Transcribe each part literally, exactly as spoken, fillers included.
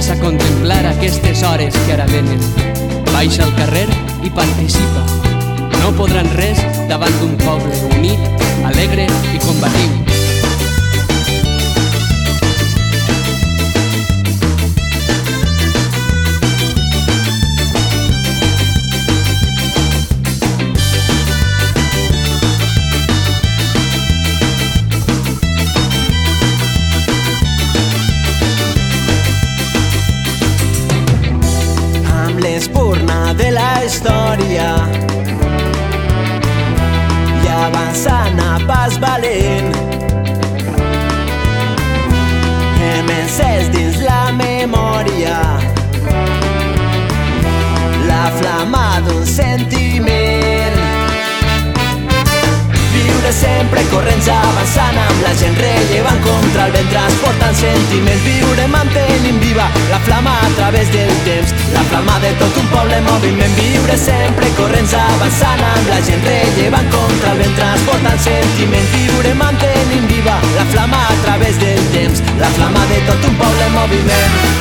Vés a contemplar aquestes hores que ara venen. Baixa al carrer i participa. No podran res davant d'un poble unit, alegre i combatiu. L'espurna de la història i avançant a pas valent, hem encès dins la memòria la flama d'un sentiment. Viure sempre corrents avançant amb la gent rellevant contra el vent transportant sentiments. Viure mantenint viva la flama a través del temps, la flama de tot un poble en moviment. Viure sempre corrents avançant amb la gent rellevant contra el vent transportant sentiments. Viure mantenint viva la flama a través del temps, la flama de tot un poble en moviment.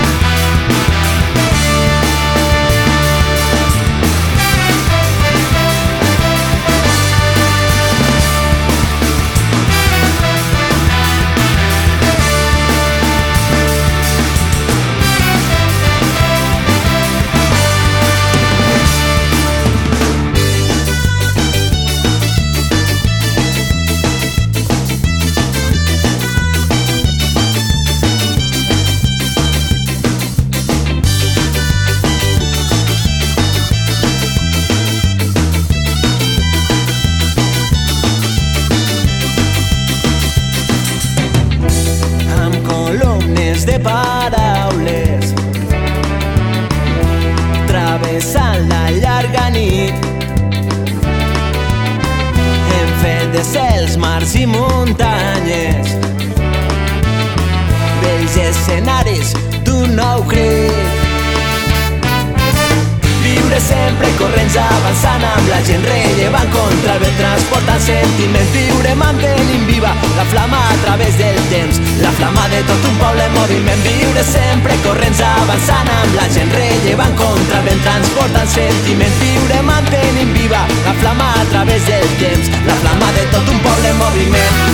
De paraules travessant la llarga nit, hem fet de cels, mars i muntanyes vells escenaris d'un nou crit. Viure sempre corrents avançant amb la gent rellevant contra el vent transportant sentiments. Viure mantenint viva la flama a través del temps, la flama de tot un poble en moviment. Viure sempre corrents avançant amb la gent rellevant contra el vent transportant sentiments. Viure mantenint viva la flama a través del temps, la flama de tot un poble en moviment.